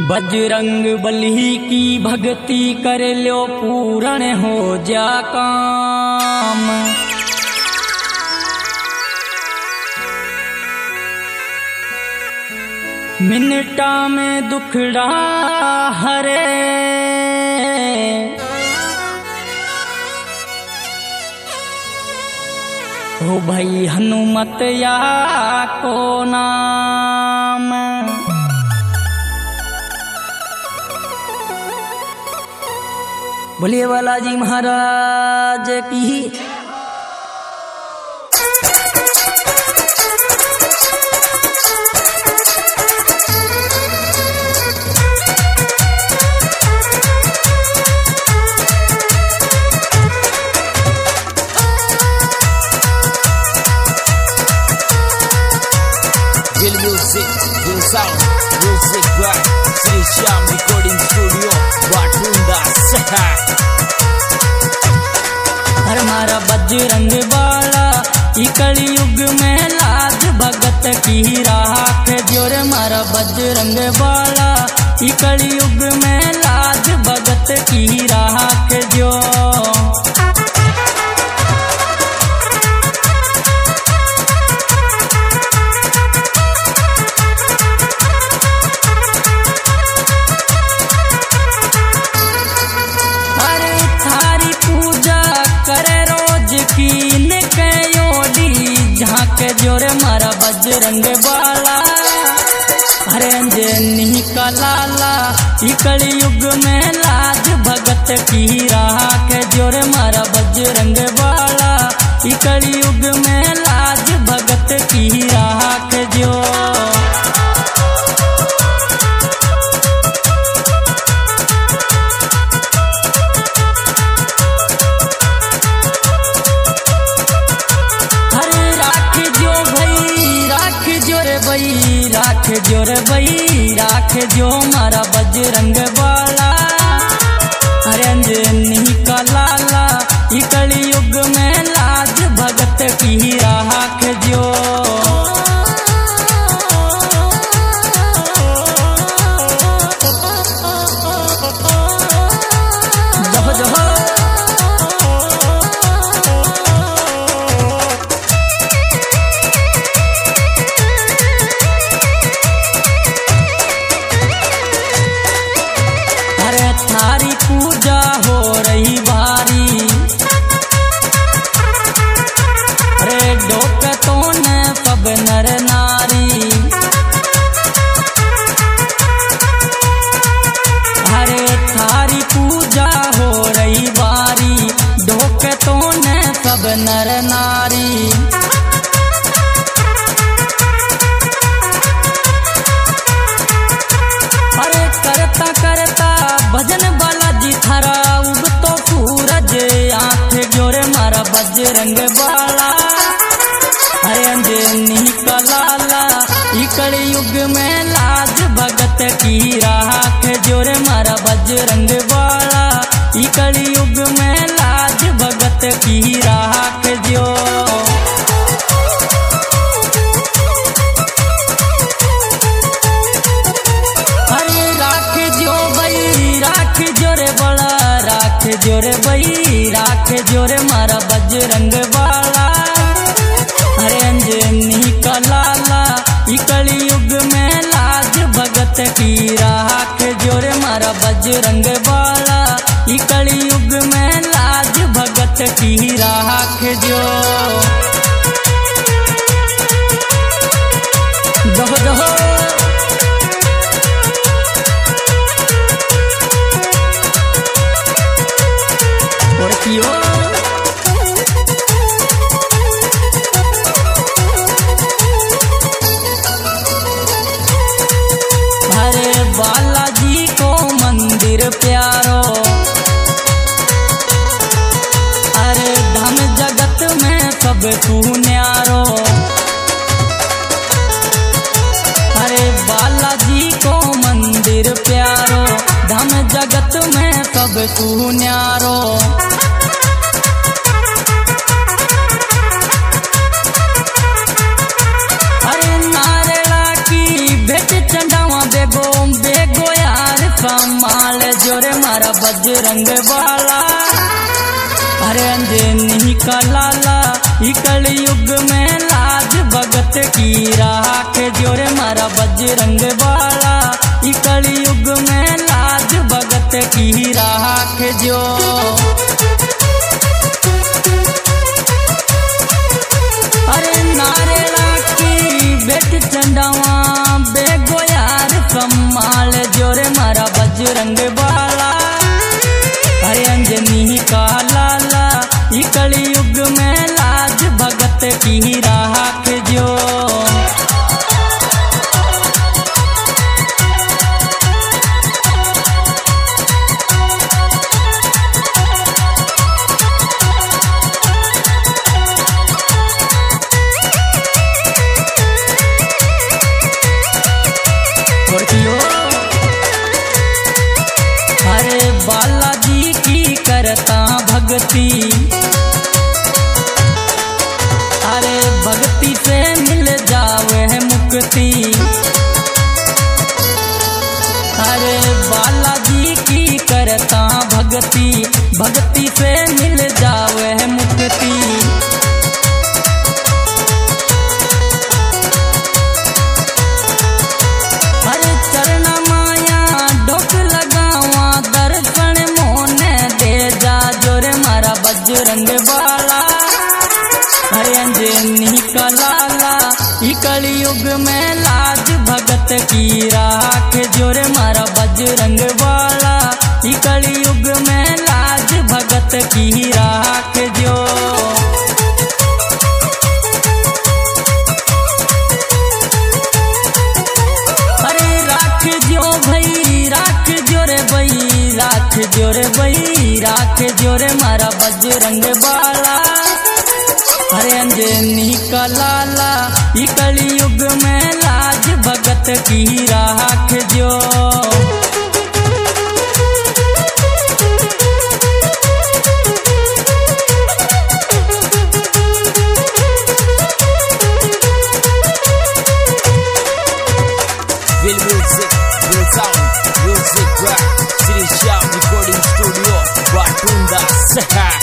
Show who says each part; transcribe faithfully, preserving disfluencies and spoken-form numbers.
Speaker 1: बजरंग बली की भक्ति कर लो पूर्ण हो जा काम। मिनटा में दुखड़ा हरे हो भाई हनुमत या को नाम। बोलिए बालाजी महाराज की।
Speaker 2: Music, new sound, music by Sri Shyam Recording Studio, Batunda, Sahar.
Speaker 1: हर मारा बजरंग बाला कलि युग में लाज भगत की राख जोर। मारा बजरंग बाला कलि युग में लाज भगत की राख जो। के जोरे मारा बजरंग बाला हरे अंजनी का लाला कलि युग में लाज भगत की राख जोरे। मारा बजरंग बाला कलि युग में लाज भगत की राख जो। राख जोर बई राख जो मारा बजरंग बाला हरे अंजनी का लाला कलि युग में लाज भगत की राख जो। जहो जहो थारी पूजा हो रही भारी रे डोकतों ने सब नर नारी। हरे थारी पूजा हो रही भारी डोकतों ने सब नर नारी। अरे करता करता भजन बालाजी थारा उग तो सूरज आंख जोरे। मारा बजरंग बाला हरे अंजनी का लाला कलि युग में लाज भगत की राख जोरे। मारा बजरंग बाला कलि युग में लाज भगत की राख जो। राख जोरे बड़ा राख जोरे बई राख जोरे मारा बजरंग बाला हरे अंजनी का लाला कलि युग में लाज भगत की राख जोरे। मारा बजरंग बाला कलि युग में लाज भगत की राख जो। दहो दहो हरे बालाजी को मंदिर प्यारो अरे धन जगत में सब तू न्यारो। हरे बालाजी को मंदिर प्यारो धन जगत में सब तू न्यारो। अरे नारेला की भेट चंडावा बेगो बेगोया मारा बजरंग वाला। अरे अंजनी का लाला इकल युग में लाज भगत की राख जोरे मारा बजरंग वाला। इकल युग में लाज भगत की राख जो। अरे नारेला की बेट चंडावा बेगो यार कमाल जोरे मारा बजरंग वाला। अरे अंजनी का लाला इकल युग में लाज भगत की राख जो। अरे बालाजी की करता भक्ति। अरे भक्ति से मिल जावे मुक्ति। अरे बालाजी की करता भक्ति। भक्ति से मिल जावे मुक्ति। अरे चरण माया डोक लगावा दर्शन मोने दे जा जोरे मारा बजरंग वाला। अरे अंजनी का लाला इकल युग में लाज भगत की राख जोरे मारा बजरंग वाला। इकल युग में लाज भगत की राख जो। राख जोरे बई राख जोरे बई राख जोरे मारा बजरंग वाला। अरे अंजनी का लाला इकल युग में लाज भगत की राख जो।
Speaker 2: Will music, will sound, music by Sri Shyam Recording Studio, Batunda.